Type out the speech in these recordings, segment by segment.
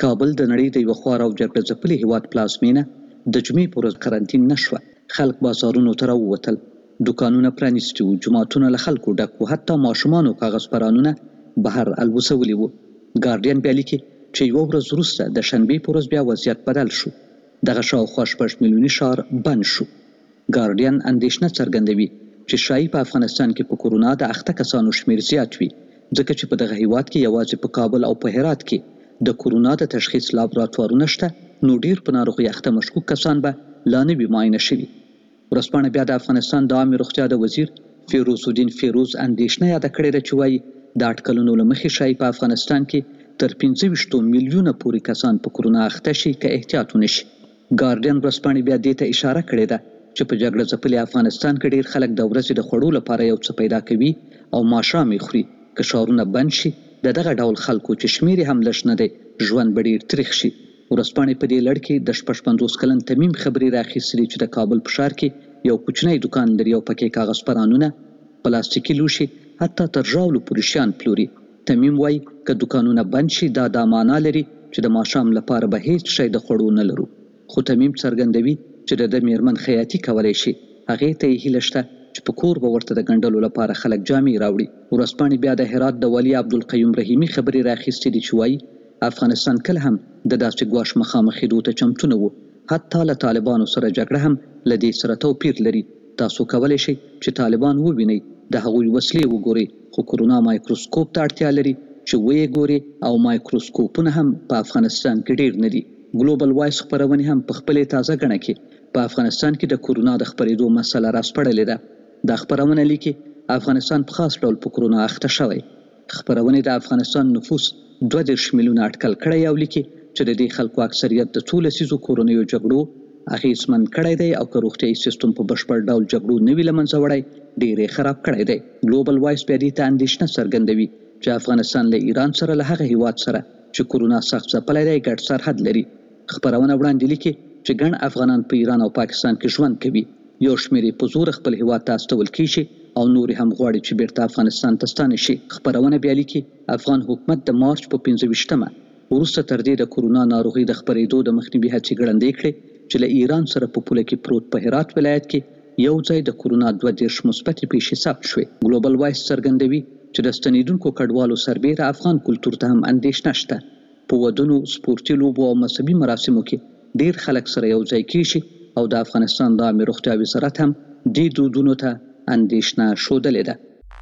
کابل د نړۍ د یوه خوار او جګړه ځپلي هیواد پلازمینه د جمعې په ورځ قرنطین نه شوه. خلک بازارونو ته راووتل، دوکانونه پرانیستي وو، جوماتونه له خلکو ډک وو، حتی ماشومانو کاغذ پرانونه بهر الوځولي وو. ګارډین بیا لیکي چې یوه ورځ وروسته د شنبې په ورځ بیا وضعیت بدل شو. دغه شاوخوا 6 میلیوني ښار بند شو. ګارډین اندېښنه څرګندوي چې ښایي په افغانستان کې په کورونا د اخته کسانو شمېر زیات وي، ځکه چې په دغه هیواد کې یوازې په کابل او په هرات کې د کورونا د تشخیص لابراتوارونه شته، نو ډیر په ناروغۍ اخته مشکوک کسان به لا نه وي معاینه شوي. ورځپاڼه بیا د افغانستان د عامې روغتیا د وزیر فیروز الدین فیروز اندېښنه یاده کړې ده چې وایي د اټکلونو له مخې ښایي په افغانستان کې تر 25 میلیونه پورې کسان په کورونا اخته شي که احتیاط ونه شي. ګارډین ورځپاڼې بیا دې ته اشاره کړې ده چې په جګړه ځپلي افغانستان کې ډیر خلک د ورځې د خوړو لپاره یو څه پیدا کوي او ماښام یې خوري. که ښارونه بند شي د دغه ډول خلکو چې شمېر یې هم لږ نه دی ژوند به ډیر تریخ شي. ورځپاڼې په دې لړ کې د 50 کلن تمیم خبرې راخیستلې چې د کابل په ښار کې یو کوچنی دوکان لري او پکې کاغذ پرانونه، پلاستیکي لوښي، حتی تر ژاولو پورې شیان پلوري. تمیم وایي که دوکانونه بند شي دا معنا لري چې د ماښام لپاره به هیڅ شی د خوړو نه لرو. خو تمیم څرګندوي چې د میرمن خیاطي کولی شي، هغې ته یې هیله شته چې په کور به ورته د ګنډلو لپاره خلک جامې راوړي. ورځپاڼې بیا د هرات د والي عبدالقیوم رحیمي خبرې راخیستې دي چې وایي افغانستان کله هم د داسې ګواښ مخامخېدو ته چمتو نه و، حتی له طالبانو سره جګړه هم له دې سره توپیر لري. تاسو کولی شئ چې طالبان ووینئ، د هغوی وسلې وګورئ، خو کورونا مایکروسکوپ ته اړتیا لري چې ویې ګوري او مایکروسکوپونه هم په افغانستان کې ډیر نه دي. ګلوبل وایس خپرونې هم په خپلې تازه ګڼه کې په افغانستان کې د کورونا د خپرېدو مسله راسپړلې ده. دا خپرونه لیکي افغانستان په خاص ډول په کورونا اخته شوی. خپرونې د افغانستان نفوس 22 میلیونه اټکل کړی او لیکي چې د دې خلکو اکثریت د څو لسیزو کورونیو جګړو اغېزمن کړی دی او که روغتیایي سیستم په بشپړ ډول جګړو نه وي له منځه وړی ډېر یې خراب کړی دی. ګلوبل وایس بیا دې ته اندېښنه څرګندوي چې افغانستان له ایران سره له هغه هیواد سره چې کورونا سخت ځپلی دی ګډ سرحد لري. خپرونه وړاندې لیکي چې ګڼ افغانان په ایران او پاکستان کې ژوند کوي، یو شمېر یې په زور خپل هیواد ته استول کیږي او نور هم غواړي چې بیرته افغانستان ته ستانه شي. خپرونه بیا لیکي افغان حکومت د مارچ په 25مه وروسته تر دې د کورونا ناروغۍ د خپرېدو د مخنیوي هڅې ګړندۍ کړې چې له ایران سره په پوله کې پروت په هرات ولایت کې یو ځای د کورونا 22 مثبتې پیښې ثبت شوې. ګلوبل وایس څرګندوي چې د ستنېدونکو کډوالو سربېره افغان کلتور ته هم اندېښنه شته. په ودونو، سپورتي لوبو او مذهبي مراسمو کې ډیر خلک سره یو ځای کیږي او د افغانستان د عامې روغتیا وزارت هم دې دودونو ته اندېښنه ښودلې ده.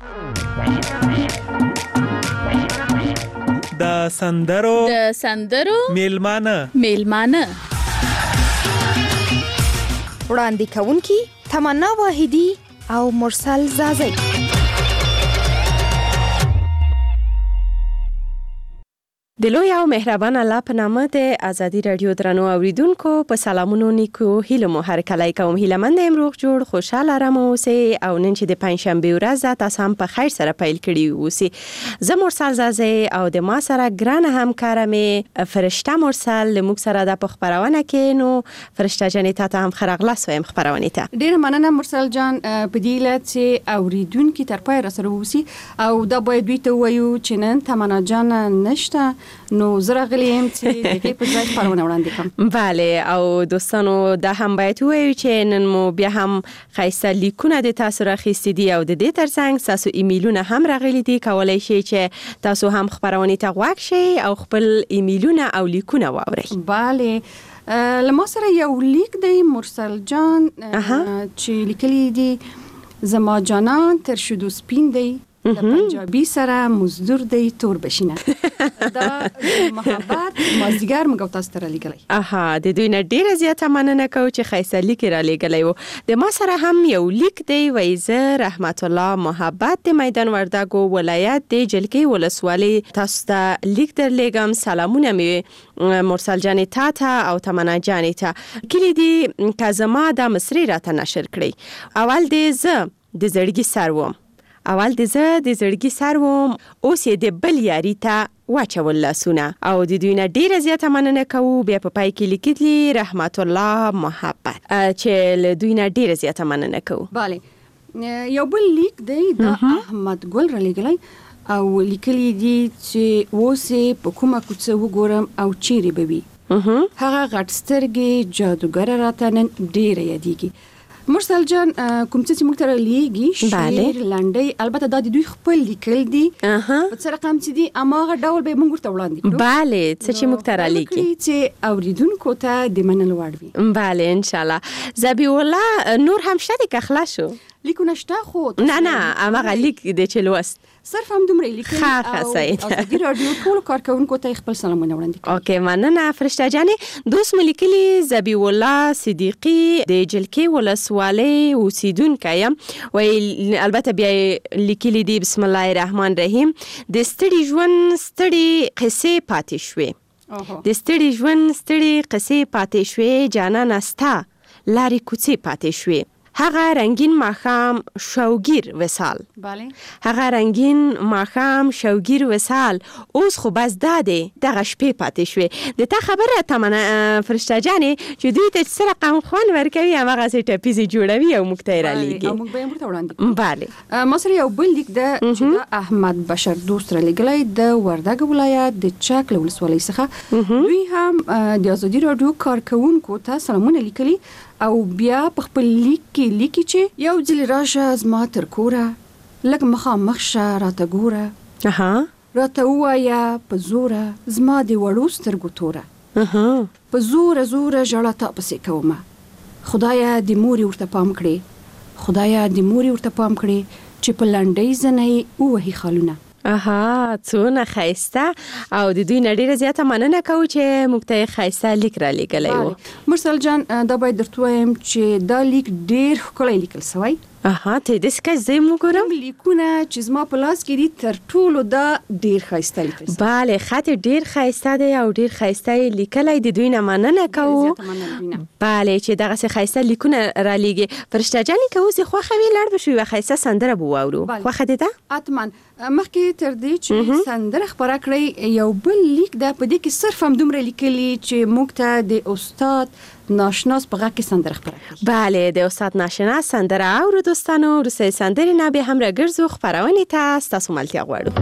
د سندرو میلمانه وړاندې کوونکي تمنا واحدي او مرسل زازی. د لوی او مهربان الله په نامه د ازادي رادیو درنو اوریدونکو په سلامونو نیکو هیله مو هرکلی کوم. هیله مند یم روغ جوړ خوشاله آرام اوسئ او نن چې د پنځشنبې ورځ ده تاسو هم په خیر سره پیل کړي اوسئ. زه مرسل زازی او د ما سره ګرانه همکاره مې فرشته مرسل موږ سره د په خپرونه کې. نو فرشته جانې تاسو هم خراغلاس وایم خپرونې ته. ډېر مننه مرسل جان په دې لاره چې اوریدونکو تر پای را سره اوسئ او دا باید دوی ته وایو چې نن تمنا جان نشته نو زه راغلی یم چې د دې په ځای خپرونه وړاندې کړم. بله او دوستانو دا هم باید ووایو چې نن مو بیا هم ښایسته لیکونه د تاسو راخیستي دي او د دې ترڅنګ ستاسو ایمیلونه هم راغلي دي. کولی شئ چې تاسو هم خپرونې ته غوږ شئ او خپل ایمیلونه او لیکونه واورئ. بله له ما سره یو لیک دی مرسل جان چې لیکلی دی زما جانان تر شدو سپین دی د پنجابی سره مزدور دی تور بشینه. دا محبت مازدیګر موږ تاسو ته رالیږلی. د دوی نه ډیره زیاته مننه کوو چې ښایسته لیک رالیږلی و. د ما سره هم یو لیک دی وایي زه رحمت الله محبت د میدان وردګو ولایت د جلکې ولسوالۍ تاسو ته لیک درلیږم. سلامونه مې مرسل جانې تا او تمنا جانې ته کلی دي که زما دا مصري راته نشر کړئ. اول د زه د زړګي سر وم اوس یې د بل یاري ته واچول لاسونه او د دوی نه ډیره زیاته مننه کوو. بیا په پای کې لیکلي رحمت الله محبت چې له دوی نه ډیره زیاته مننه کوو. بله یو بل لیک دی د احمد ګل را لیږلی او لیکلي دي چې اوسې په کومه کوڅه وګورم او چیرې به وي. هغه غټ سترګې جادوګر راته نن ډېره یادېږي. مرسل جان کوم څه موږ ته لیږي شعر لنډۍ البته دا د دوی خپل لیکل دي په څه رقم چې دي اماغه ډول به موږ ورته وړاندې کړو. بله څه چې موږ ته لیږي چې اوریدونکو ته د منلو وړ وي. بله ان شاء الله. ذبیح الله نور هم شته که خلاص شو لیکونه شته خو نه اماغه لیک د چې لوست صرف هم دومره لیکل او د رادیو ټول کارکونکو ته خپل سلامونه وړاندې کوم. اوکې مننه فرشته جانې. دوست ملکلی ذبیح الله صدیقی د جلکې ولسوالۍ اوسیدونکی یم وی البته بیا لیکلی دی بسم الله الرحمن الرحیم د ستړي ژوند ستړي قصې پاتې شوې د ستړي ژوند ستړي قصې پاتې شوې جانان استا لارې کوڅې پاتې شوې هغه رنگین ماښام شوګیر وصال. بله هغه رنگین ماښام شوګیر وصال اوس خو بس داده دغه شپې پاتې شوې. د تا خبره تمنه فرشته جانې چې دوی ته څه رقم خوان ورکوي همغه سې ټپیزې جوړوي او موږ ته یې رالیږي او موږ به یې ورته وړاندې کوو. بله ما سره یو بل لیک ده چې د احمد بشر دوست رالیږلی د وردګ ولایت د چک له ولسوالۍ څخه. دوی هم د ازادي راډیو کارکونکو ته سلامونه لیکلي او بیا په خپل لیک کې لیکي چې یو ځل راشه زما تر کوره لږ مخامخ شه راته ګوره راته ووایه په زوره زما د وړو سترګو توره په زوره زوره ژړه تا پسې کومه خدایه د مورې ورته پام کړې خدایه د مورې ورته پام کړې چې په لنډۍ زنې ووهي خالونه. څونه ښایسته او د دوی نه ډېره زیاته مننه کوو چې موږ ته یې ښایسته لیک رالیږلی و. مرسل جان دا باید درته وایم چې دا لیک ډېر ښکلی لیکل سوی. ته داسې که زه یې وګورم لیکونه چې زما په لاس کې دي تر ټولو دا ډېر ښایسته لیکل سوی. بله خط ډېر ښایسته دی او ډېر ښایسته یې لیکلی د دوی نه مننه کوو. بله چې دغسې ښایسته لیکونه رالیږي. فرشته جانې که اوس دې خوښه وي لاړ به شو یوه ښایسته سندره به واورو. خوښه دې ده؟ حتما. مخکې تر دې چې سندره خپره کړئ یو بل لیک ده په دې کې صرف هم دومره لیکلي چې موږ ته د استاد ناشناس په غږ کې سندره خپره کړي. بله د استاد ناشناس سندره اورو دوستانو. وروسته سندرې نه بیا هم راګرځو خپرونې ته ستاسو ملتیا غواړو.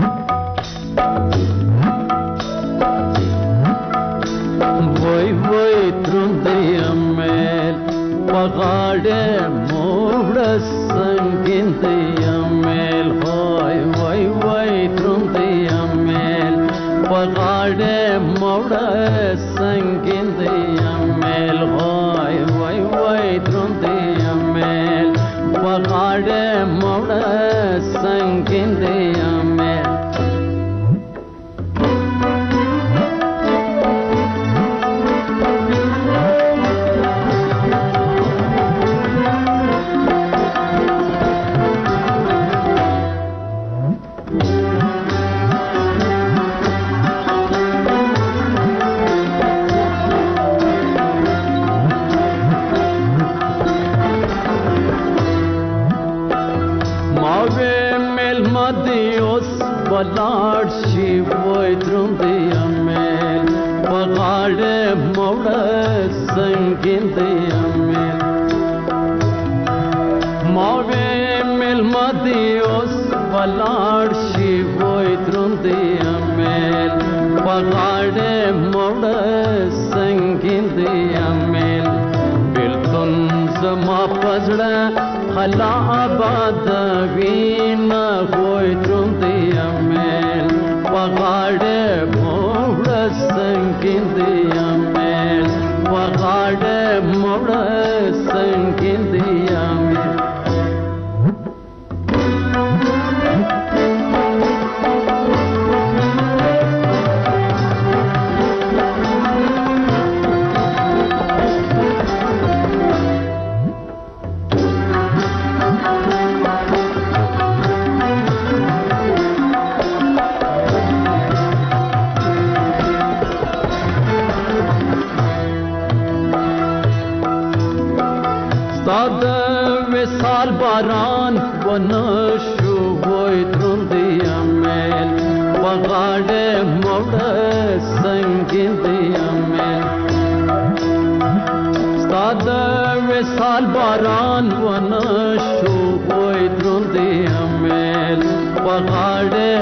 وای وای تروندې امل پغاړه موړ سنگین دې امل وای وای وای تروندې امل پغاړه موړ سنگین دې امل وای وای وای تروندې امل پغاړه موړ سنگین دې امل. ولاړ شي وای تروندې امل پغاړه موړ سنگین دې امل ماوې ملما دې اوس ولاړ شي وای تروندې امل پغاړه موړ سنگین دې امل بلتون زما پزړه خلا آباد وینا وای تروندې امل پغاړه موړ سنگین دې امل پغاړه موړ سنگین دې امل. وصال باران ونشو وای تروندې امل پغاړه موړ سنگین دې امل ستاد وصال باران ونشو وای تروندې امل پغاړه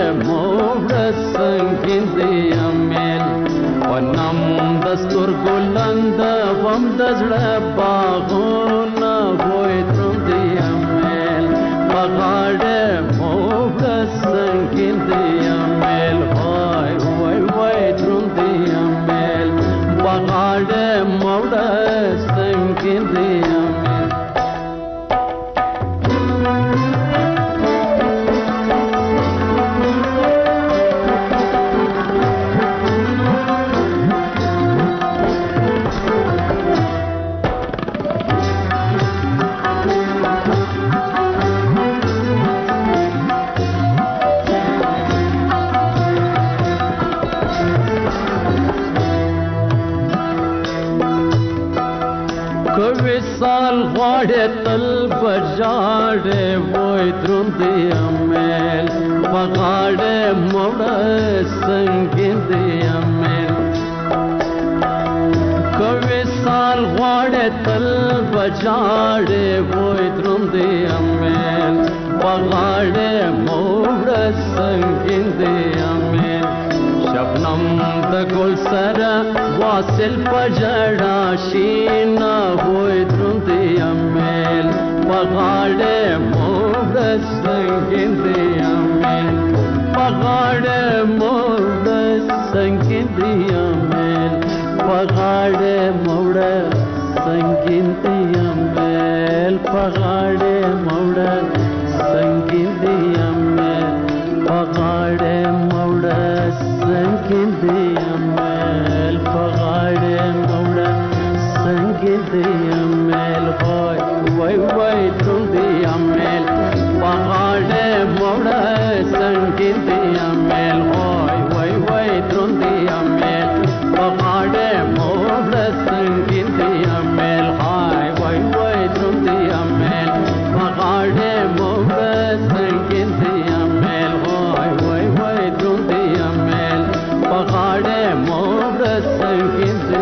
دستور ګلند وم د زړه باغونه وای ترندې امیل بغاړه موږ سنگین دی امیل وای وای وای ترندې امیل بغاړه موږ سنگین دی امیل سال غواړې تل بجاړې وای ترندې امیل بغاړې موړه سنگین دی امیل کوي سال غواړې تل بجاړې وای ترندې امیل بغاړې موړه سنگین دی امیل شبنم د ګل سره واصل پجړا شینا وای ترندې امیل بغاړې موږ سنگین دی امیل بغاړې موږ سنگین دی امیل بغاړې موږ سنگین دی امیل بغاړې موږ سنگین دی امیل بغاړې موږ سنگین دی امیل بغاړې موږ سنگین دی امیل وای وای وای ترندې امیل بغاړې موږ سنگین دی امیل وای وای وای ترندې امیل بغاړې موږ سنگین دی امیل وای وای وای ترندې امیل بغاړې موږ سنگین دی امیل وای وای وای ترندې امیل بغاړې موږ سنگین دی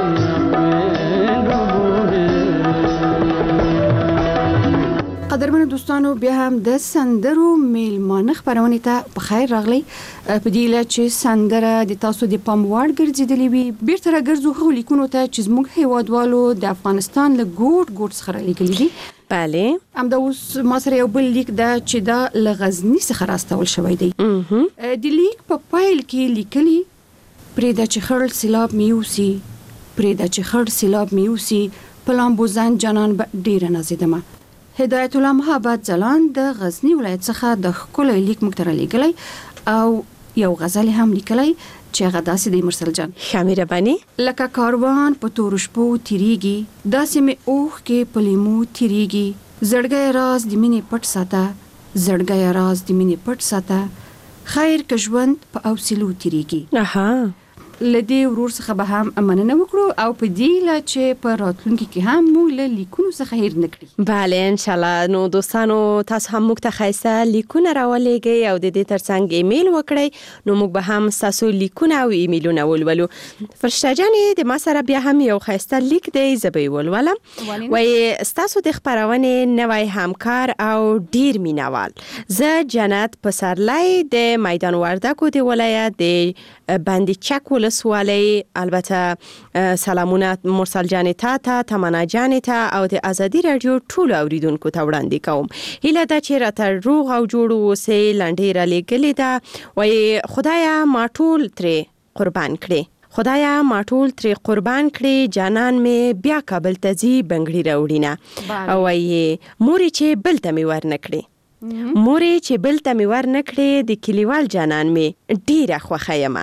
قدرمنو دوستانو بیا هم د سندرو میلمانه خبرونه ته په خیر راغلی په دې لاره چې سندره د تاسو د پام وړ ګرځیدلې وي بیرته راګرځو خو لیکونو ته چې زموږ هیوادوالو د افغانستان له ګوټ څخه لیکلي دي بله همدا اوس ما سره یو بل لیک ده چې دا له غزني څخه راستول شوی دی د لیک په پایل کې لیکلي پرېدا چې خړل سیلاب میوسی پرېدا چې خړ سیلاب میوسی پلامبوزن جانان ډیر نازیدمه هدایت الله محبت ځلان د غزنی ولایت څخه د ښکلي لیک موږ ته رالیږلی او یو غزل هم لیکلی چې هغه داسې دی مرسل جان شامره بانی لکه کاروان په تورو شپو تیریږي داسې مې اوښ کې په لیمو تیریږي زړګی راز د مینې پټ ساته زړګی راز د مینې پټ ساته خیر که ژوند په اوسلو تیریږي لدی ورور څخه به هم مننه وکړو او په دې لا چې په راتلونکي کې هم موږ له لیکونو څخه هیر نکړي بله ان شاء الله نو دوستانو تاسو هم موږ ته خایسته لیکونه راولېږئ او د دې ترڅنګ ایمیل وکړئ نو موږ به هم تاسو لیکونه او ایمیلونه ولولو فرشته جانې د ما سره بیا هم یو خایسته لیک دی زه به یې ولولم وایي ستاسو د خپرونې نوی همکار او ډیر مینوال زه جنت پسرلی د میدان وردګو د ولایت د بندي چک ولسوالۍ البته سلامونه مرسل جان ته تمنا جان ته او د ازادي رادیو ټول اوریدونکو ته وړاندې کوم هیله ده چې راته روغ او جوړ اوسئ لنډۍ را لیږلې ده وایي خدایا ما ټول ترې قربان کړي خدایا ما ټول ترې قربان کړي جانان مې بیا کابل ته ځي بنګړي راوړینه او وایي مورې چې بل ته مې ورنکړي مورې چې بل ته مې ورنکړي د کلیوال جانان مې ډیره خوښه یم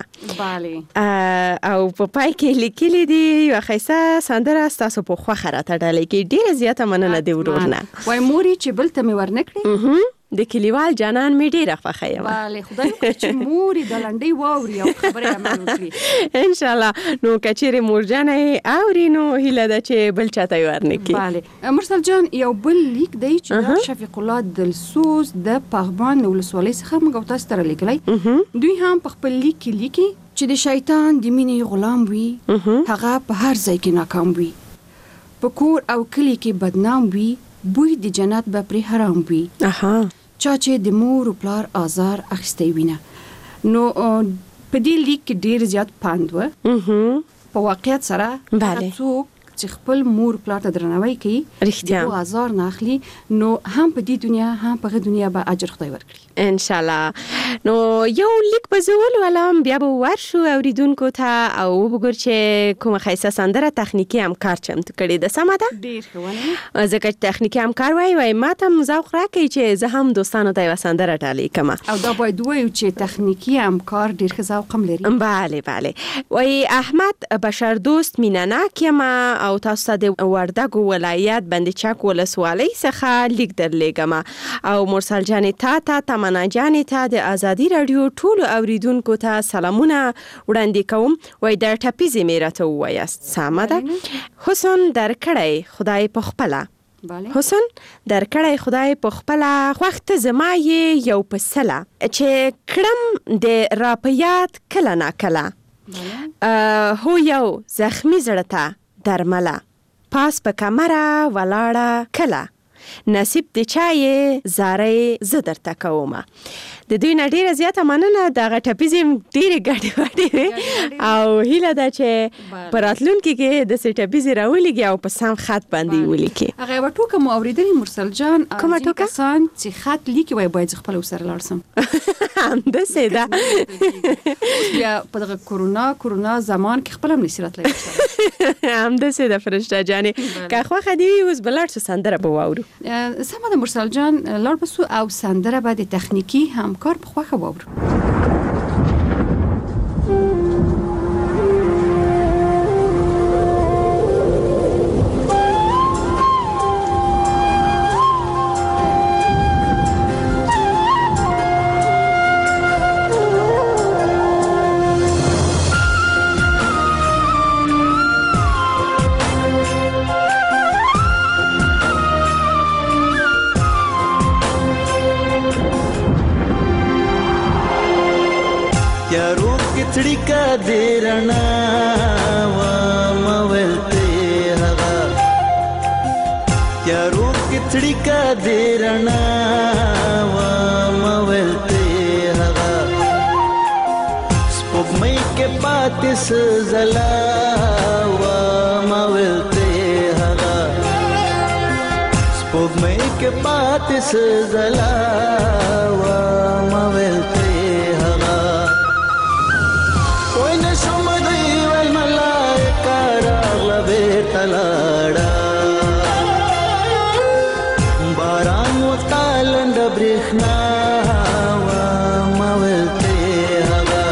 او په پای کې لیکلي دي یو ښایسته سندره ستاسو په خوښه راته ډالۍ کې ډیره زیاته مننه د ورور نه وایي مورې چې بل ته مې ورنکړي د کلیوال جانان مې ډیره خوښه یم بله خدای وکړي چې مورې د لنډۍ واوري او خبرې عمل وکړي ان شاء الله نو که چیرې مورجانه اوري نو هیله ده چې بل چاته یې ورنکړي بله مرسل جان یو بل لیک دی چې د شفیق الله دلسوز د پغمان ولسوالۍ څخه موږ تاسو ته رالیږلی دوی هم په خپل لیک کې لیکي چې د شیطان د مینې غلام وي هغه په هر ځای کې ناکام وي په کور او کلی کې بدنام وي بوی د جنت به پرې حرام وي چا چې د مور او پلار آزار اخیستی وینه نو په دې لیک کې ډیر زیات پاند و په واقعیت سره څوک چې خپل مور پلار ته درناوی کوي رښتیا آزار نه اخلي نو هم په دې دنیا هم په دنیا به اجر خدای ورکړي ان شاء الله. نو یو لیک به زول ولم بیا به ورشو اوریدونکو ته او وګور چې کومه خیسه سندره تخنیکی همکار چمتو کړي د سمه ده ډیر ښه ځکه تخنیکی همکار وای ما ته مزوق راکړي چې زه هم دوستانو ته سندره ټالی کما او دا باید وایو چې تخنیکی همکار ډیر ښه ذوق هم لري. بله وای احمد بشر دوست مینناک یم او تاسو د وردګو ولایت بند چک ولسوالۍ څخه لیک درلېږم او مرسل جانې تا تمنا جانې ته د ازادي رادیو ټولو اوریدونکو ته سلامونه وړاندې کوم. وای د ټپیزې مې راته ووایاست سمه ده حسن درکړی خدای په خپله حسن درکړی خدای په خپله خوښ زما یو پسله چې کړم د راپیات کله ناکله هو یو زخمی زړه ته درمله پاس په کمره ولاړه کله نصیب د چای زارې زه درته کومه. د دوی نه ډیره زیاته مننه دغه ټپیزې ډیرې ګډې وډې او هیله ده چې په راتلونکي کې د ټپیزې راولېږي او په سم خط باندې ولیکي. هغه یوه ټوکه مو اورېدلې مرسل جان کومه ټوکه کسان چې خط لیکي وایي باید زه خپله ورسره لاړ شم همداسې ده بیا په دغه کورونا زمان کې خپله هم نشي راتلی همداسې ده فرشته جانې که خوښه دې وي اوس به لاړ شو سندره به واورو. سمه ده مرسل جان لاړ به سو او سندره به د تخنیکي همکار په خوښه واورو. څړیکا دې رڼا و مولته هغه یارو کې څړیکا دې رڼا و مولته هغه سپوږمۍ کې پاتې سزلا و مولته هغه سپوږمۍ کې پاتې سزلا و مولته باران وتالند برېښنا و مولته هغه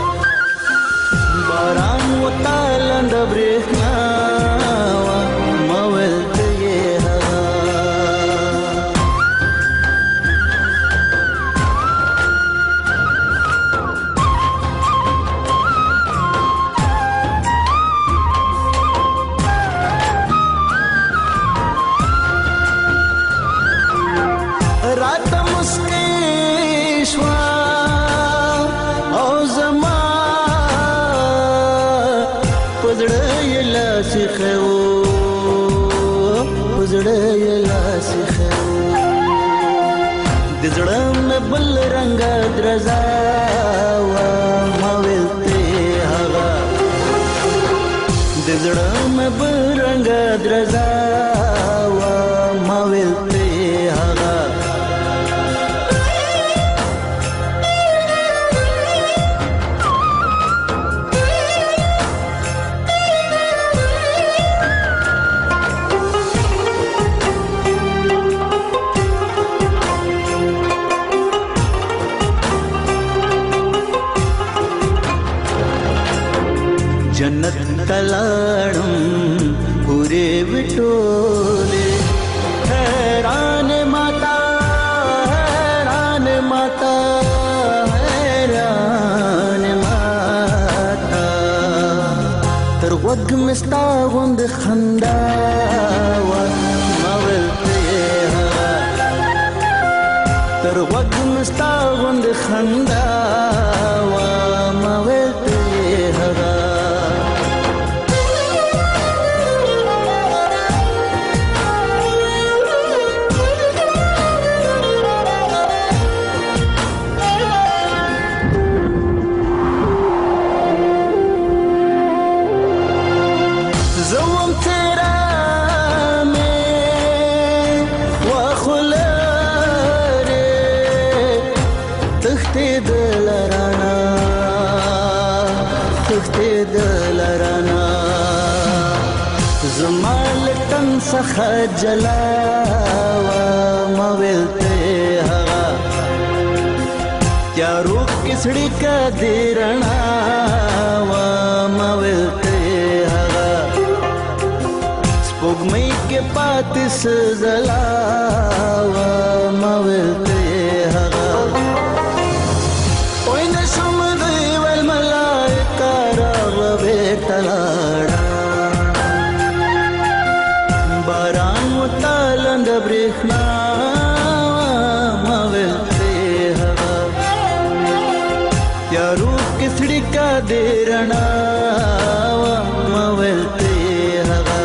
باران وتالند برېښنا و مولته هغه بل رنگ درزا و مولته هغه د زړه مې بل رنگ درزا و مولته هغه जन्नत तलाड़म पूरे बिटोले हैरान माता हैरान माता हैरान माता तर वग मिस्ता गुंद खंदा व मवलते तर वग मिस्ता गुंद खंदा व मवलते हरा زما لټن څخه جلا وا ما ویلته هغه تیارو کسړی کا دیرنا وا ما ویلته هغه سپوږمۍ کې پاتې سزلا وا ما ویلته هغه وای نشم دی ول ملائکه راغله تلاړه باران وتالند برېښنا ما ویلته هغه تیارو کسړی کا دیرنا ما ویلته هغه.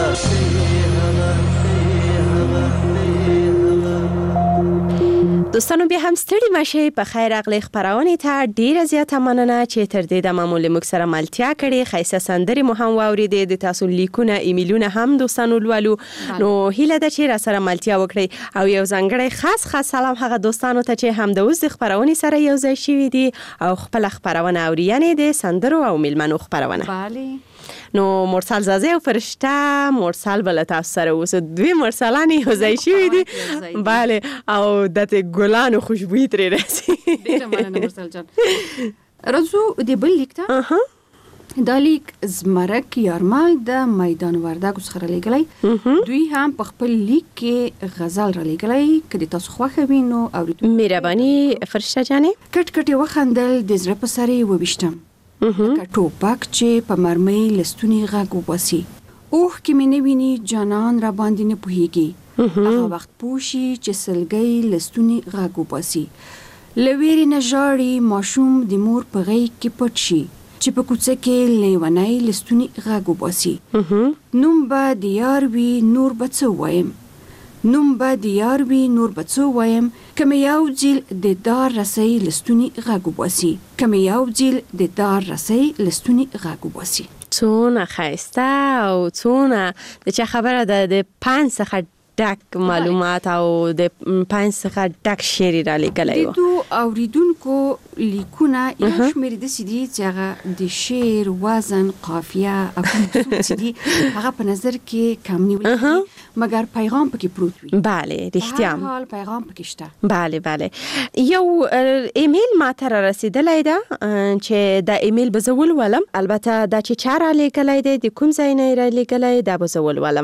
دوستانو بیا هم ستړي مشي په خیر اغلی خبرونه ته ډیره زیاته مننه چې تر دې د معمول موږ سره ملتیا کړي. خیسه سندري مو هم واوریدې د تاسو لیکونه ایمیلونه هم دوستانو لولو نو هیله ده چې را سره ملتیا وکړي او یو ځانګړی خاص سلام هغه دوستانو ته چې هم د اوس د خبرونه سره یو ځای شوي دي او خپل خبرونه اورینې دي سندرو او میلمنو خبرونه. بله نو مرسل زازه او فرشته مرسل بل تاسو سره اوس دوی مرسلانی یو ځای شوي دي بله او دته ګلانو خوشبوئی ترې راځي. ډیره مننه مرسل جان. راځو د بل لیک ته. دا لیک زمرک یارمال د میدان وردګو څخه رالیږلی. دوی هم په خپل لیک کې غزل رالیږلی که د تاسو خوښه وي نو اورېدونکو مهرباني فرشته جانې. کټ کټ یې وخندل د زړه په سر یې وویشتم لکه ټوپک چې په مرمۍ له ستوني غږ وباسي. اوښکې مې نه ویني جانان را باندې نه پوهېږي. هغه وخت پوه شي چې سلګۍ له ستوني غږ وباسي. له ویرې نه ژاړي ماشوم د مور په غېږ کې پټ شي چې په کوڅه کې لیونی له ستوني غږ وباسي. نوم به د یار وي نور به څه ووایم نوم به د یار وي نور به څه ووایم که مې یو ځل د دار رسۍ له ستوني غږ وباسي که مې یو ځل د دار رسۍ له ستوني غږ وباسي. څونه ښایسته او څونه د چا خبره ده د 5 څخه ډک معلومات او د 5 څخه ډک شعر را لیکلی و. د دوه اوریدونکو لیکونه یو شمېر داسې دي چې هغه د شعر وزن قافیه او کوم څه دي هغه په نظر کې کم نیول مګر پیغام پکې پروت وي. بله رښتیا هر حال پیغام پکې شته. بله یو ایمیل ما ته را رسیدلی ده چې دا ایمیل به زه ولولم. البته دا چې چا را لیکلی دی د کوم ځای نه را لیکلی دا به زه ولولم.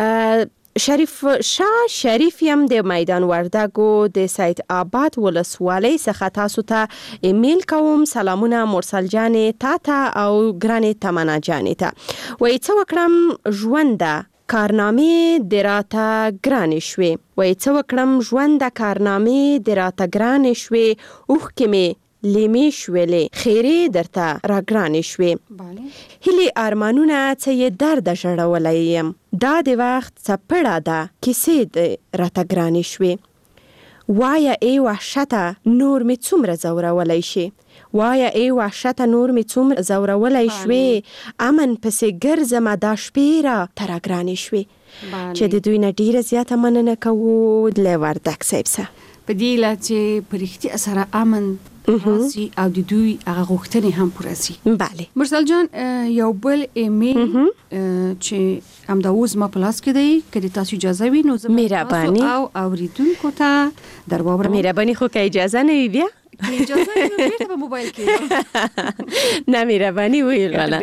شریف شاه شریف یم د میدان وردګو د سید آباد ولسوالۍ څخه تاسو ته ایمیل کوم. سلامونه مرسل جانې تا ته او ګرانې تمنا جانې ته. وایي څه وکړم ژونده کارنامې د راته ګرانې شوې وایي څه وکړم ژونده کارنامې د راته ګرانې شوې اوښکې مې لیمې شوېلې خیرې درته را ګرانې شوې هیلې ارمانونه څه یې درده ژړولی یم دا د وخت څپړه ده کیسې د راته ګرانې شوې وایه ای وحشته نور مې څومره ځورولی شي وایه ای وحشته نور مې څومره ځورولی شوې امن پسې ګرځمه دا شپې را ته را ګرانې شوې چې د دوی نه ډیره زیاته مننه کوو له وردګ صاحب څخه په دې لا چې په رښتیا سره امن راسي او د دوی هغه غوښتنې هم پوره سي. بله مرسل جان یو بل ایمیل چې همدا اوس ما په لاس کې دی که د تاسو اجازه وي نو زه مهرباني او اوریدونکو ته در واورم. مهرباني خو که اجازه نه وي بیا اجازه نو بیرته په موبایل کې نه مهرباني ویل ولا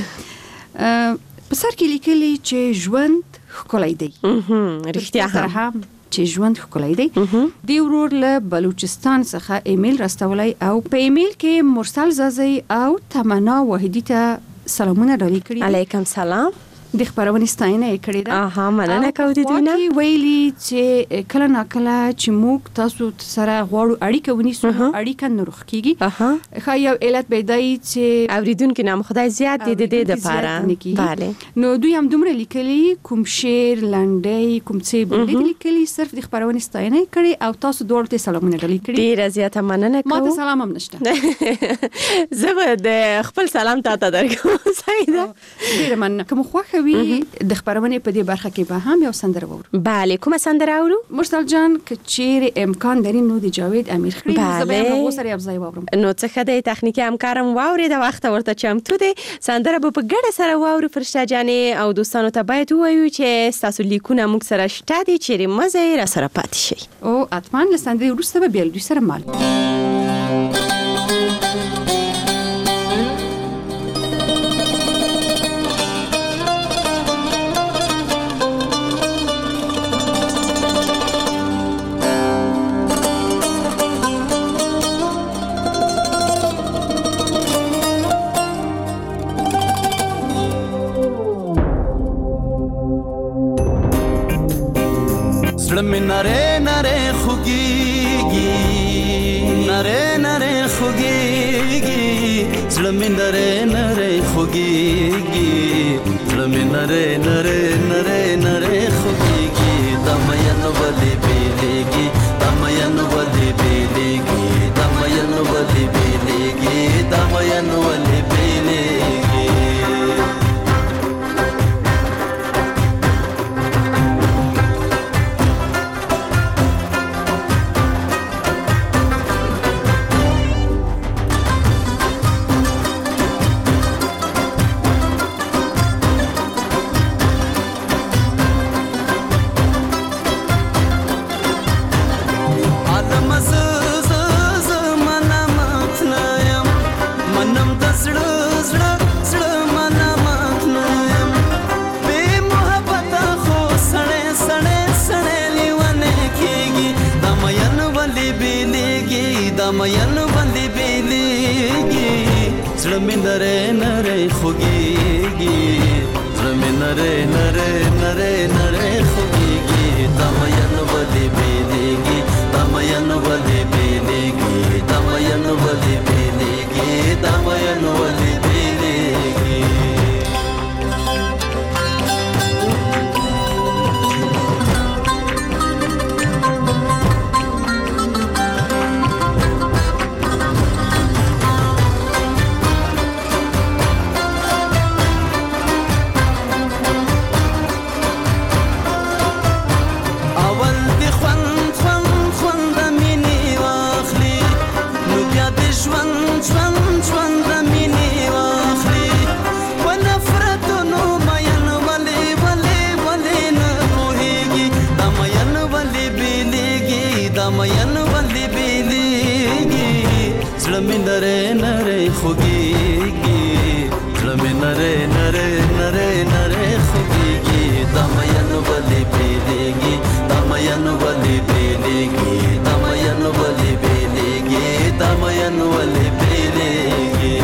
په سر کې لیکلي چې ژوند ښکلی دی. رښتیا هم چې ژوند ښکلی دی. دی ورور له بلوچستان څخه ایمیل راستولی او په ایمیل کې مرسل زازی او تمنا واحدی ته سلامونه ډالۍ کړي. علیکم سلام. د خبرونې ستاینه یې کړې ده. مننه کوو د دوی نه. ویلي چې کله ناکله چې موږ تاسو سره غواړو اړیکه ونیسو اړیکه نه روغ کیږي. ښایي یو علت به دی چې اوریدونکي نام خدای زیات دي د دې دپاره. بله نو دوی هم دومره لیکلي کوم شعر لنډۍ کوم څه بل لیکلي صرف د خبرونې ستاینه یې کړې او تاسو دواړو ته سلامونه ډالۍ کړي. ډیره زیاته مننه کوو. ما ته سلام هم نشته. زه به د خپل سلام تا ته درکوم. صحیح ده. ډیره مننه. کوم خوښه کوي د خبرونه په دې برخه کې به هم یو سندره وورو. بله، کومه سندره اورو؟ مرسل جان که چیرې امکان لري نو د جاوید امیر خړي زبې هغه سره یو ځای وورم. نو څه خدای تخنیکی همکارم واوري د وخت ورته چمتو دي. سندره به په ګډه سره واورو فرشته جانې او دوستانو ته باید ووایو چې تاسو لیکونه موږ سره شته دي چیرې مزه را سره پاتې شي. او اتمن لسندې وروسته به بیا دوی سره مال. زړه نره نره خوږیږي نره نره خوږیږي زړه نره نره خوږیږي زړه نره نره نره نره خوږیږي د مین ولې بیلېږي د مین ولې بیلېږي د مین ولې بیلېږي د مین ولې بیلېږي مین باندې بیلېږي زړه مې نری نری خوږیږي زړه مې نری نری نری نری خوږیږي دا مین باندې بیلېږي دا مین باندې بیلېږي دا مین باندې بیلېږي دا مین باندې بیلېږي نره نره خوږیږي زړه مې نره نره نره نره خوږیږي دا مین ولې بیلېږي دا مین ولې بیلېږي دا مین ولې بیلېږي دا مین ولې بیلېږي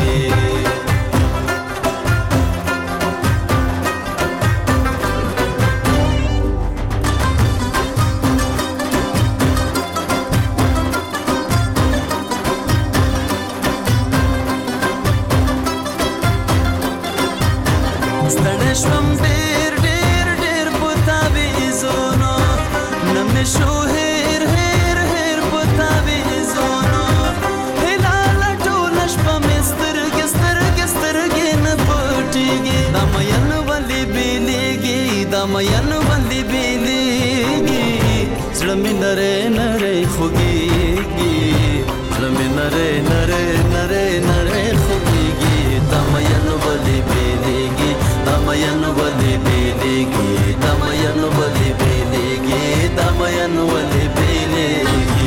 مین باندې بیلېږي زړه مې نری نری خوږیږي زړه مې نری نری نری نری خوږیږي دا مین باندې بیلېږي دا مین باندې بیلېږي دا مین باندې بیلېږي دا مین باندې بیلېږي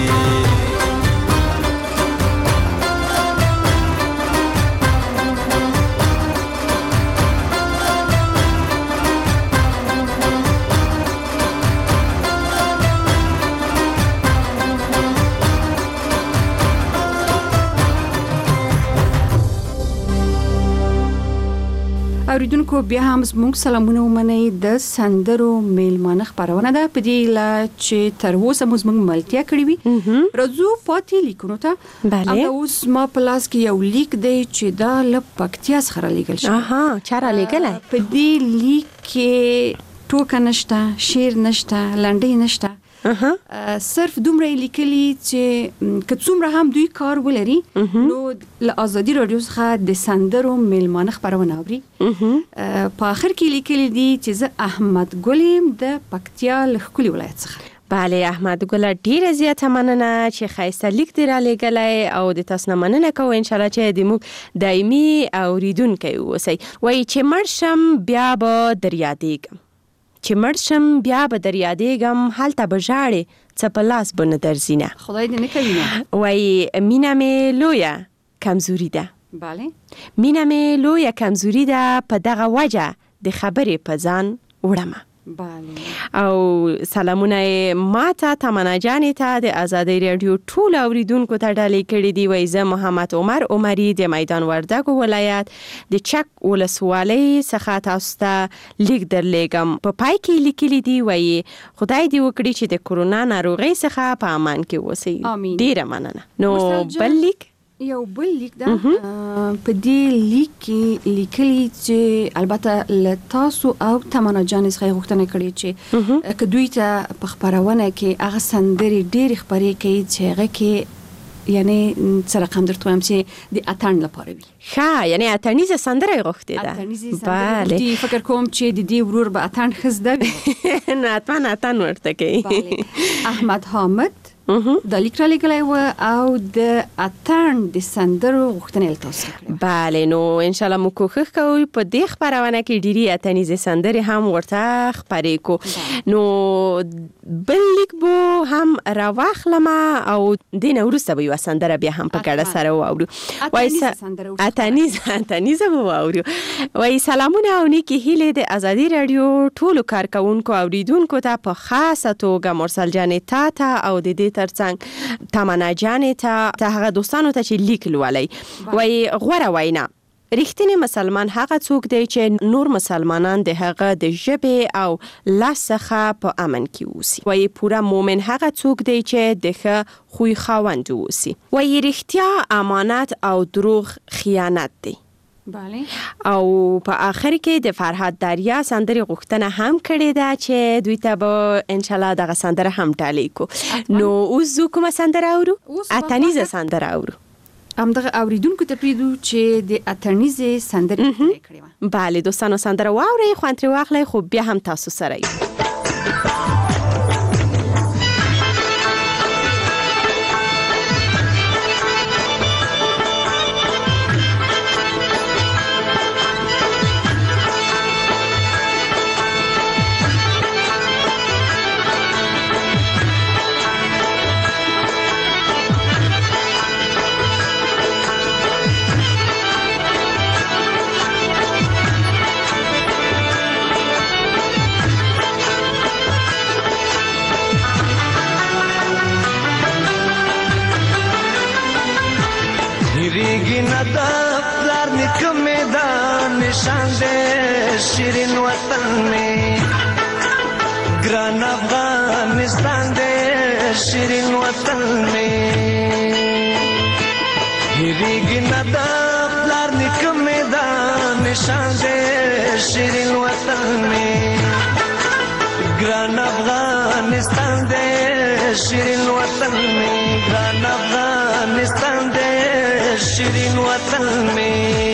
اوریدونکو بیا هم زموږ سلامونه ومنئ د سندرو میلمانه خبرونه ده په دې لا چې تر اوسه موږ ملتیا کړی وي راځو پاتې لیکونو ته. بله اوس ما په لاس کې یو لیک دی چې دا له پکتیا څخه لیکل شوی. چا را لیکلی؟ په دې لیک کې ټوکه نشته، شعر نشته، لنډۍ نشته، صرف دومره لیکلي چې که څومره هم دوی کار ولري نو له ازادي رادیو څخه د سندرو میلمانه خبرونه اوري. په آخر کې لیکلي دي چې زه احمد ګل د پکتیا له ښکلي ولایت څخه. بله احمد ګل ډیره زیاته مننه چې ښایسته لیک دې رالیږلی او د تاسو نه مننه کوو انشاءالله چې د موږ دایمي اوریدونکی واوسئ. وایي چې مړ شم بیا به در یادېږم، چې مړ شم بیا به در یادېږم، هلته به ژاړې څه په لاس به نه درځینه. خدای دې نه کوي نه. وایي مینه مې لویه کمزوري ده. بله مینه مې لویه کمزوري ده، په دغه وجه د خبرې په ځان وړمه. بله او سلامونه ماته تمنا جانې ته د آزادۍ راډیو ټول اوریدونکو ته ډالۍ کړي دي. وایي زه محمد عمر عمري د میدان وردګو ولایت د چک ولسوالۍ څخه تاسو ته لیک درلیږم. په پای کې لیکلي دي وایي خدای دې وکړي چې د کرونا ناروغۍ څخه په امان کې اوسئ. ډیره مننه. نو بل لیک یو بل لیک ده. په دې لیک کې لیکلي چې البته له تاسو او تمنا جان څخه غوښتنه کړې چې که دوی ته په خبرونه کې هغه سندرې ډېرې خبرې کوي چې هغه کې یعنی څه رقم درته وایم چې د اتڼ لپاره وي. ښه یعنی اتڼیزه سندره غوښتې ده. اتڼیزه سندره غوښتې. فکر کوم چې د دې ورور به اتڼ ښه زده وي. نه حتما اتڼ ورته کوي. احمد حامد دا لیک را لیکلی و او د اتڼ د سندرو غوښتنې له تاسو کړې. بله نو انشاءالله موږ کوښښ کوو په دې خپرونه کې ډېرې اتڼیزې سندرې هم ورته خپرې کو. نو بل لیک به هم راواخلم او دې نه وروسته به یوه سندره بیا هم په ګډه سره واورو. اتڼیزه به واورو. وایي سلامونه او نیکې هیلې د ازادي راډیو ټولو کارکوونکو اوریدونکو ته په خاصه توګه مرسل جانې تا او د دې ترڅنګ تمنا جانې ته هغه دوستانو ته چې لیک لولئ. وایي غوره وینا رښتینی مسلمان هغه څوک دی چې نور مسلمانان د هغه د ژبې او لاس څخه په امن کې اوسي. وایي پوره مومن هغه څوک دی چې د ښه خوی خاوند اوسي. وایي رښتیا امانت او دروغ خیانت دی. بله او په آخر کې د فرهاد دریا سندرې غوښتنه هم کړې ده چې دوی ته به انشاءالله دغه سندره هم ډالۍ کو. نو اوس زه کومه سندره اورو؟ اتڼیزه سندره اورو. همدغه اوریدونکو ته پریږدو چې د اتڼیزې سندرې کړې وه. بله دوستانو سندره واورئ، خوند ترې واخلئ، خو بیا هم تاسو سره یو. شیرین وطن میں گران افغانستان دے شیرین وطن میں ہیریگی ندا پلار نکم میدان نشان دے شیرین وطن میں گران افغانستان دے شیرین وطن میں گران افغانستان دے شیرین وطن میں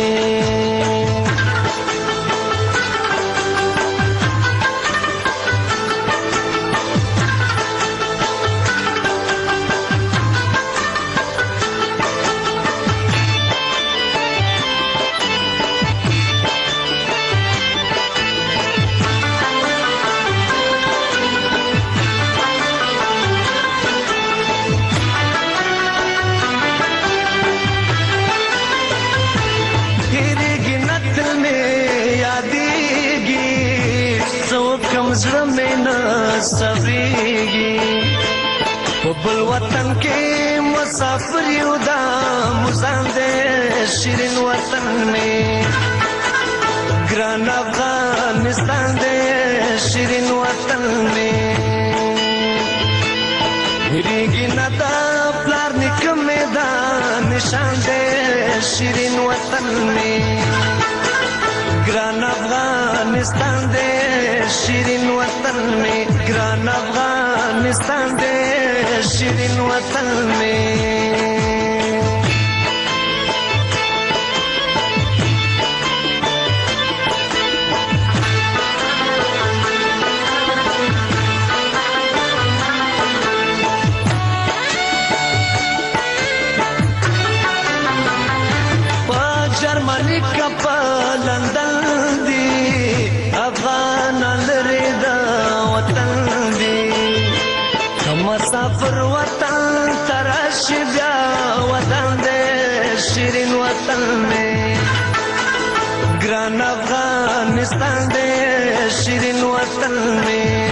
بل وطن کے مسافر یودا مزان دے شیرین وطن میں گران افغانستان دے شیرین وطن میں ہریگی ندا پلار نکم میدان نشان دے شیرین وطن میں گران افغانستان دے شیرین وطن میں گران افغانستان افغانستان دے شیرین وطن میں جرمنی کا لندن دی افغان لري دا وطن دی مسافر وطن ترش بیا وطن دے شیرین وطن میں گران افغانستان دے شیرین وطن میں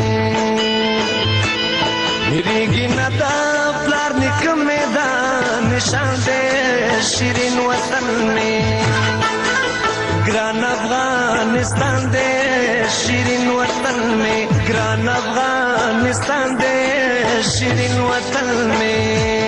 میری ندا پلار نکم میدان نشان دے شیرین وطن میں گران افغانستان دے شیرین وطن میں گران افغانستان دے شیرین وطن میں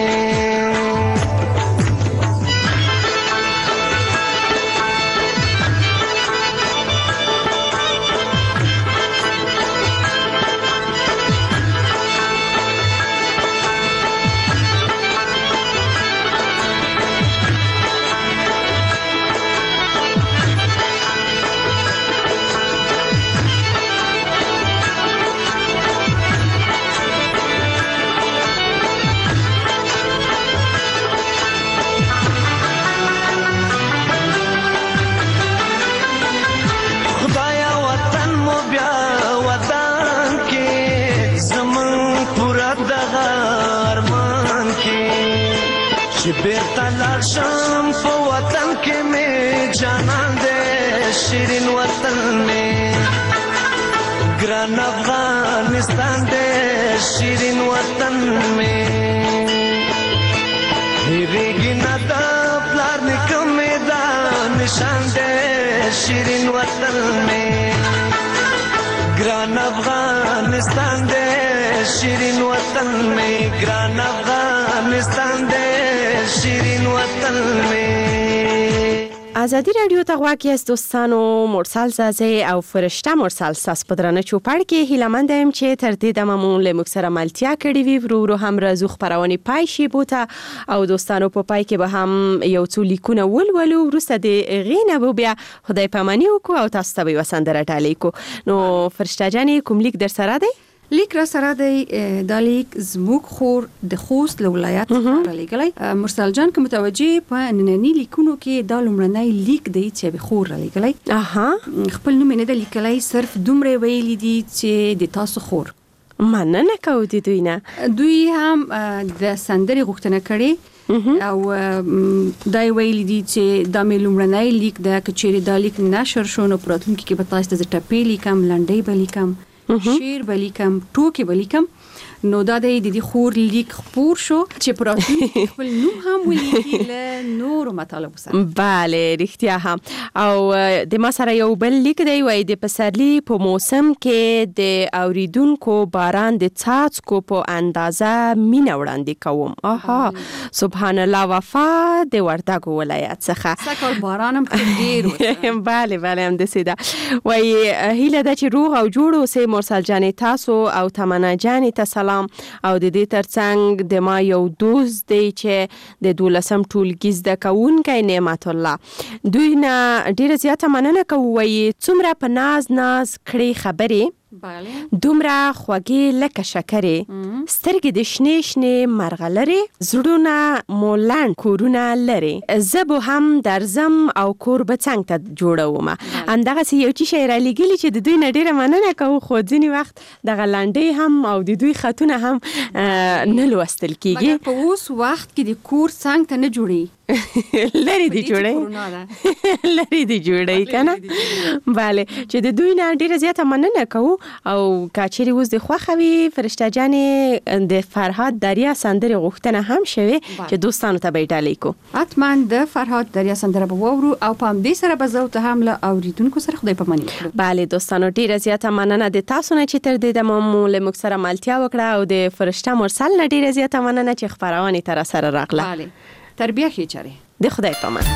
بیرتا لاشم په وطن کې می جانان دے شیرین وطن میں گران افغانستان دے شیرین وطن میں هیریږي نه دا پلار نکم میدان نشان دے شیرین وطن میں گران افغانستان دے شیرین وطن میں گران افغانستان دے شیرین وطن میں آزادی رادیو ته غواړی است دوستانو مرسل زازه او فرشته مرسل ساس پدرانه چوپړ کې هیلمند ایم چې تر دې دمه مون له مکسره ملتیا کړی وی ورو هم رازو خبرونه پای شي بوته او دوستانو په پای کې به هم یو څو لیکونه ولولو ورسته د غینه بو بیا خدای پامانی وکړو او تاسو ته وسندره ټالی کو نو فرشته جانې کوم لیک در سره دی لیک را سره دی د لیک زموږ خور د خوست ولایت څخه لګلای مرسل جان کوم متوجي په نننی لیکونو کې د لومړنۍ لیک دی چې به خور لګلای خپل نوم نه د لیکلای صرف دومره ویل دي چې د تاسو خور مننه کوي دوی نه دوی هم د سندري غوښتنه کړي او دا ویل دي چې د لومړنۍ لیک د کچېری د لیک نشر شونه پراتونکو کې به تاسو د ټپې لیکم لنډۍ به لیکم شیر بلیکم ټوکی بلیکم نو دا د خور لیک خپور شو چې پراتونکو خپل نوم هم ولیکي له نور مطالب سره bale رښتیا هم او د ما سره یو بل لیک دی وای د پسرلی په موسم کې د اوریدونکو باران د څاڅکو په اندازه مینه وړاندې کوم سبحان الله وفا د وردګو ولایت څخه سکل بارانم ډیر bale هم د سیدا وای هیله د چې روغ او جوړ اوسې مرسل جانې تاسو او تمنا جانې تاسو او د دې ترڅنګ د ما یو دوست دی چې د 12م ټولګي زده کوونکی نعمت الله دوی نه ډیره زیاته مننه کوي څومره په ناز کړي خبرې دومره خوږې لکه شکرې سترګې د شنې مرغلرې زړونه مولان کورونه لري زبو هم درزم او کور به څنګه ته جوړوم اندغه یو چې شعر لګلی چې د دوی نه ډیره مننه کوم خو ځینی وخت دغه لنډۍ هم او د دوی خطونه هم نه لوستل کیږي مګر په اوس وخت کې د کور څنګه ته نه جوړي لری دی جوړی کنه bale چې د دوی نه ډیره زیاته مننه کوو او کاچری اوس د خوخوي فرشته جانې د فرهاد دریا سندره غوښتنه هم شوي چې دوستانو ته بیٹالی کو حتما د فرهاد دریا سندره به وورو او پام دې سره به زو ته هم له اوریدونکو سره خدای پامانی کړو bale دوستانو ډیره زیاته مننه د تاسو نه چې تر دې د ممول مکسره ملتیا وکړه او د فرشته مرسل نه ډیره زیاته مننه چې خبرونه تر سره راغله bale تربیه خې چاره د خدای پامان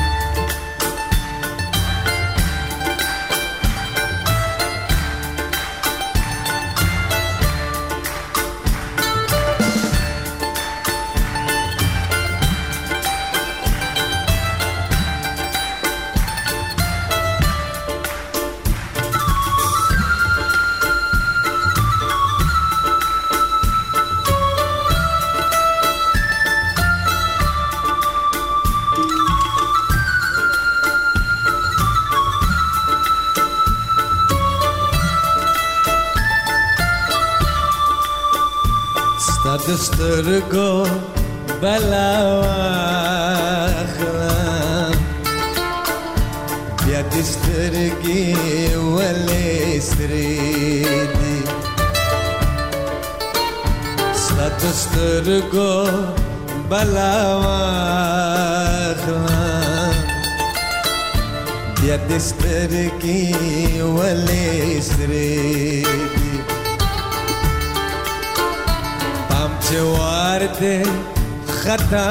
دسترګو بلا واخلم بیا دسترګي ولې سرې دي دسترګو بلا واخلم بیا دسترګي ولې سرې دي جوار دے خطا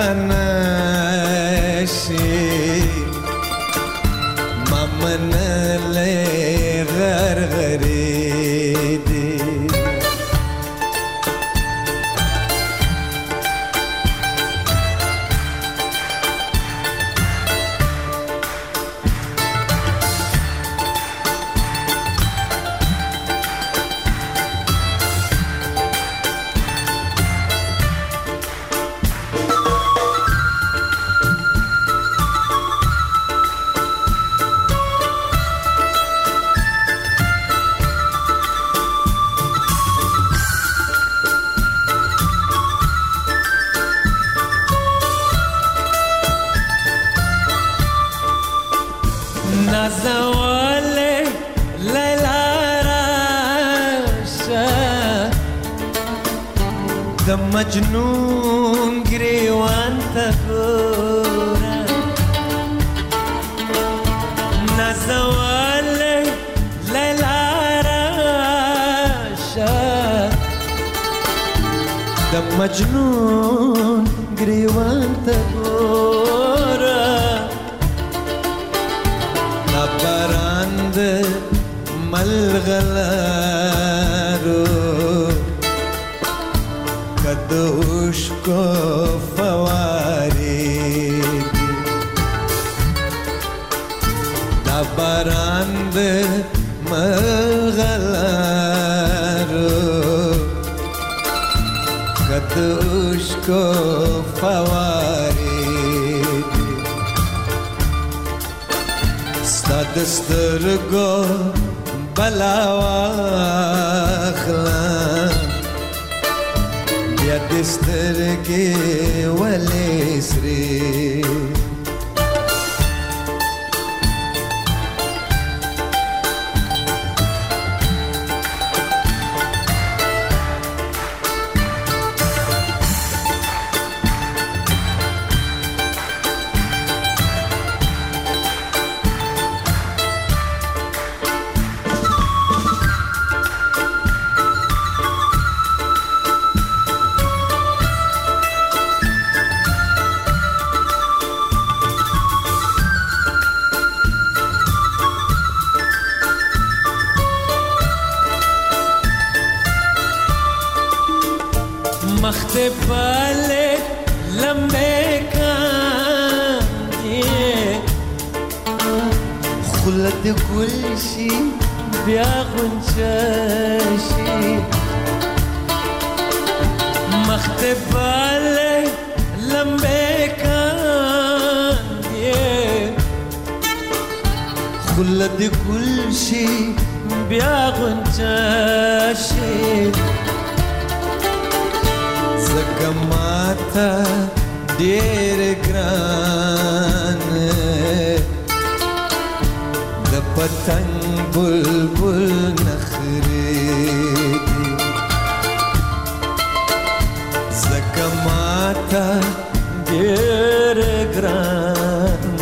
نشی ممن لے غرغری دی مجنون گریوان تا گورا نزوال لیلا راشا دا مجنون گریوان تا گورا نبراند ملغلارو کدوش کو فواری دا باراند مغلارو کدوش کو فواری ستا دسترگو بلا واخلم یا دسترګې ولې سرې مخته بالے لمبے کاندی خلد گلشی بیا غنچشی مخته بالے لمبے کاندی خلد گلشی بیا غنچشی زکماتا ډېر ګران د پتنګ بلبل نخرې دي زکماتا ډېر ګران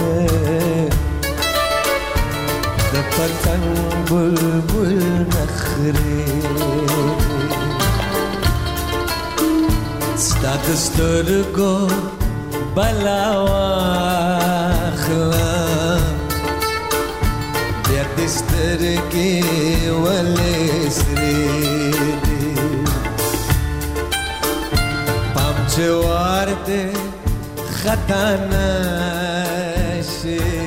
د پتنګ بلبل نخرې ستا دسترګو بلا واخلم بیا دسترګې ولې سرې دي پام چې وار دې خطا نشي